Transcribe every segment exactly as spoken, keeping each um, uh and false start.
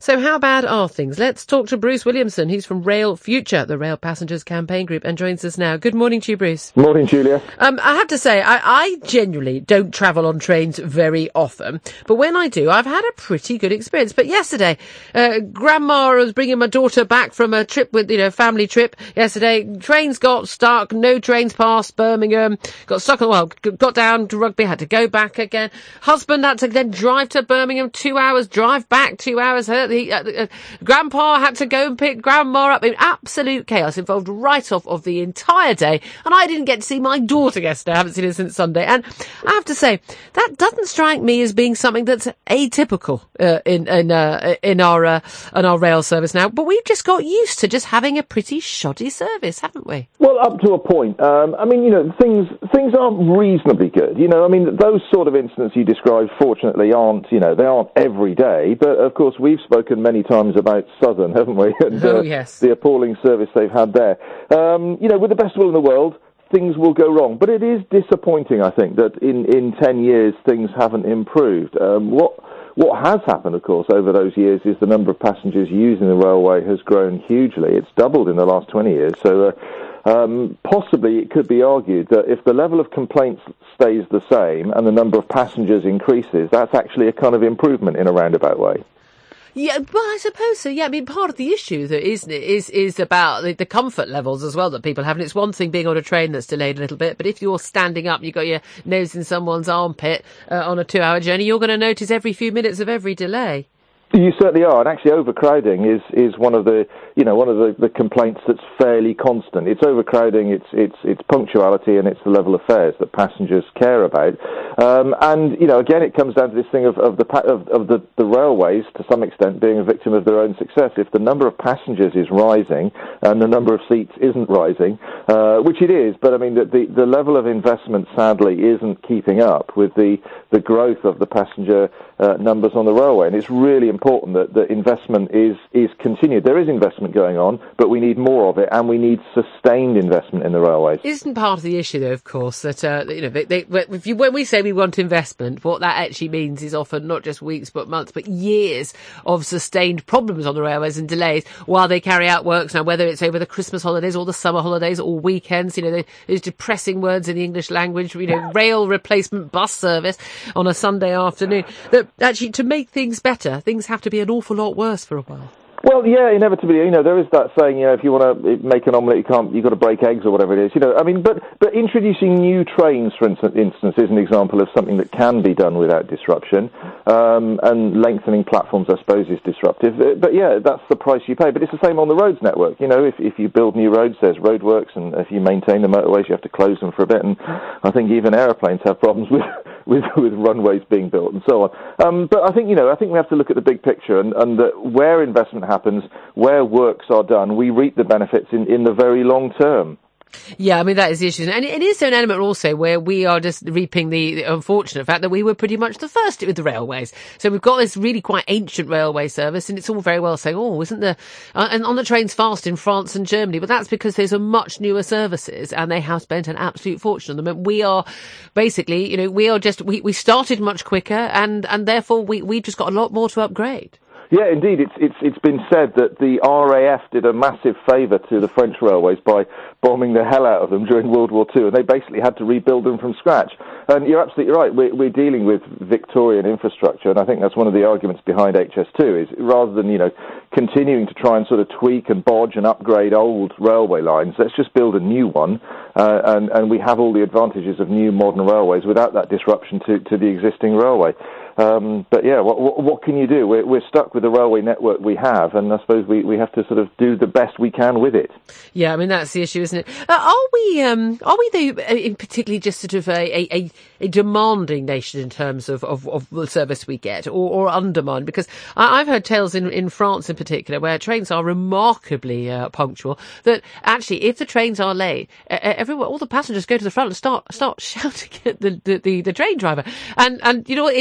So how bad are things? Let's talk to Bruce Williamson. He's from Rail Future, the Rail Passengers Campaign Group, and joins us now. Good morning to you, Bruce. Morning, Julia. Um, I have to say, I, I genuinely don't travel on trains very often, but when I do, I've had a pretty good experience. But yesterday, uh, Grandma was bringing my daughter back from a trip with, you know, family trip yesterday. Trains got stuck, no trains past Birmingham, got stuck, well, got down to Rugby, had to go back again. Husband had to then drive to Birmingham, two hours, drive back, two hours. Her, the, uh, uh, Grandpa had to go and pick Grandma up. I mean, absolute chaos involved right off of the entire day, and I didn't get to see my daughter yesterday. I haven't seen her since Sunday, and I have to say, that doesn't strike me as being something that's atypical uh, in in, uh, in our uh, in our rail service now, but we've just got used to just having a pretty shoddy service, haven't we? Well, up to a point. Um, I mean, you know, things things are reasonably good. You know, I mean, those sort of incidents you described, fortunately, aren't, you know, they aren't every day. But, of course, we've spoken many times about Southern, haven't we? And, oh, uh, yes. The appalling service they've had there. Um, you know, with the best will in the world, things will go wrong. But it is disappointing, I think, that in, in ten years things haven't improved. Um, what... What has happened, of course, over those years is the number of passengers using the railway has grown hugely. It's doubled in the last twenty years. So uh, um, possibly it could be argued that if the level of complaints stays the same and the number of passengers increases, that's actually a kind of improvement in a roundabout way. Yeah, well, I suppose so. Yeah, I mean, part of the issue, that isn't it, is is about the, the comfort levels as well that people have. And it's one thing being on a train that's delayed a little bit, but if you're standing up, you've got your nose in someone's armpit uh, on a two-hour journey, you're going to notice every few minutes of every delay. You certainly are, and actually overcrowding is, is one of the you know one of the, the complaints that's fairly constant. It's overcrowding, it's it's it's punctuality, and it's the level of fares that passengers care about. Um, and you know again, it comes down to this thing of of the of, of the, the railways to some extent being a victim of their own success. If the number of passengers is rising and the number of seats isn't rising, uh, which it is, but I mean the, the the level of investment sadly isn't keeping up with the the growth of the passenger uh, numbers on the railway, and it's really important that the investment is is continued. There is investment going on, but we need more of it, and we need sustained investment in the railways. Isn't part of the issue, though, of course, that uh, you know, they, they, if you, when we say we want investment, what that actually means is often not just weeks, but months, but years of sustained problems on the railways and delays while they carry out works. Now, whether it's over the Christmas holidays or the summer holidays or weekends, you know, there's depressing words in the English language. You know, rail replacement bus service on a Sunday afternoon. That actually, to make things better, things have to be an awful lot worse for a while. Well, yeah, inevitably, you know, there is that saying, you know, if you want to make an omelette, you can't, you've got to break eggs or whatever it is, you know, I mean, but, but introducing new trains, for instance, instance, is an example of something that can be done without disruption, um, and lengthening platforms, I suppose, is disruptive, but yeah, that's the price you pay, but it's the same on the roads network, you know, if, if you build new roads, there's roadworks, and if you maintain the motorways, you have to close them for a bit, and I think even aeroplanes have problems with with, with runways being built and so on. Um, but I think, you know, I think we have to look at the big picture, and, and that where investment happens, where works are done, we reap the benefits in, in the very long term. Yeah, I mean, that is the issue. And it is an element also where we are just reaping the, the unfortunate fact that we were pretty much the first with the railways. So we've got this really quite ancient railway service, and it's all very well saying, oh, isn't the, uh, and on the trains fast in France and Germany, but that's because there's a much newer services and they have spent an absolute fortune on them. And we are basically, you know, we are just, we, we started much quicker, and, and therefore we, we've just got a lot more to upgrade. Yeah, indeed. It's it's it's been said that the R A F did a massive favour to the French railways by bombing the hell out of them during World War Two, and they basically had to rebuild them from scratch. And you're absolutely right. We're, we're dealing with Victorian infrastructure, and I think that's one of the arguments behind H S two is rather than, you know, continuing to try and sort of tweak and bodge and upgrade old railway lines, let's just build a new one, uh, and and we have all the advantages of new modern railways without that disruption to to the existing railway. Um, but yeah, what, what, what can you do? We're, we're stuck with the railway network we have, and I suppose we, we have to sort of do the best we can with it. Yeah, I mean, that's the issue, isn't it? Uh, are we, um, are we the, uh, in particularly just sort of a, a, a demanding nation in terms of, of, of the service we get, or, or undermine? Because I, I've heard tales in, in France in particular where trains are remarkably uh, punctual, that actually if the trains are late, uh, everyone, all the passengers go to the front and start, start shouting at the, the, the, the train driver. And, and, you know, it's a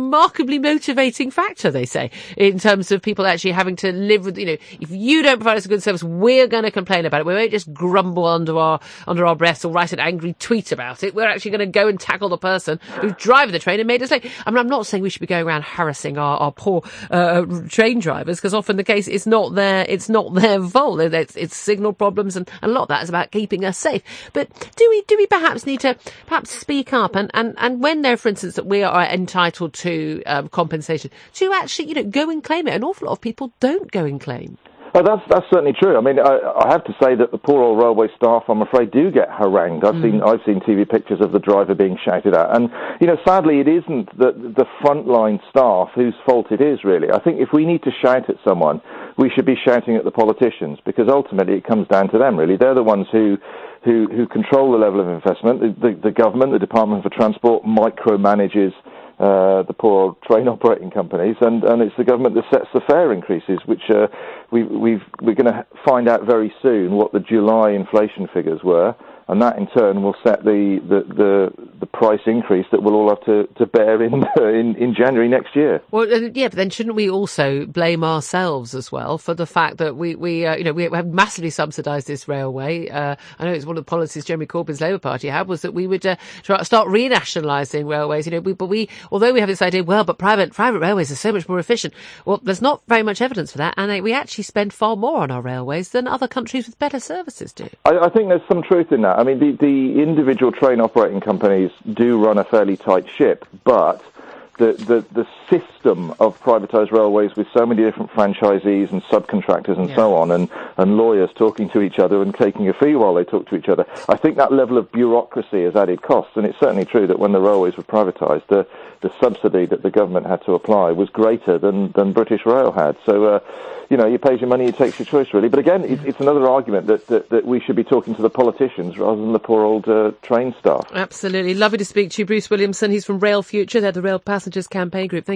remarkably motivating factor, they say, in terms of people actually having to live with, you know, if you don't provide us a good service, we're going to complain about it. We won't just grumble under our under our breaths or write an angry tweet about it. We're actually going to go and tackle the person who's driving the train and made us late. I mean, I'm not saying we should be going around harassing our, our poor uh, train drivers, because often the case it's not their it's not their fault. It's, it's signal problems, and, and a lot of that is about keeping us safe. But do we do we perhaps need to perhaps speak up and, and, and when there, for instance, that we are entitled to um, compensation, to actually, you know, go and claim it? An awful lot of people don't go and claim. Oh, that's that's certainly true. I mean, I, I have to say that the poor old railway staff, I'm afraid, do get harangued. I've mm. seen I've seen T V pictures of the driver being shouted at, and you know, sadly, it isn't the the frontline staff whose fault it is. Really, I think if we need to shout at someone, we should be shouting at the politicians, because ultimately it comes down to them. Really, they're the ones who. Who, who control the level of investment. The, the, the government, the Department for Transport, micromanages uh, the poor old train operating companies, and, and it's the government that sets the fare increases, which uh, we, we've, we're going to find out very soon what the July inflation figures were, and that in turn will set the, the, the, the price increase that we'll all have to, to bear in, in in January next year. Well, yeah, but then shouldn't we also blame ourselves as well for the fact that we, we uh, you know, we have massively subsidised this railway? Uh, I know it's one of the policies Jeremy Corbyn's Labour Party had, was that we would uh, try, start renationalising railways. You know, we, but we, although we have this idea, well, but private private railways are so much more efficient. Well, there's not very much evidence for that, and uh, we actually spend far more on our railways than other countries with better services do. I, I think there's some truth in that. I mean, the, the individual train operating companies do run a fairly tight ship, but the, the, the system of privatised railways with so many different franchisees and subcontractors and yeah. so on, and, and lawyers talking to each other and taking a fee while they talk to each other, I think that level of bureaucracy has added costs. And it's certainly true that when the railways were privatised, the, the subsidy that the government had to apply was greater than, than British Rail had. So, uh, you know, you pay your money, you take your choice, really. But again, it's, it's another argument that, that, that we should be talking to the politicians rather than the poor old uh, train staff. Absolutely. Lovely to speak to you, Bruce Williamson. He's from Rail Future. They're the Rail Passengers Campaign Group. Thank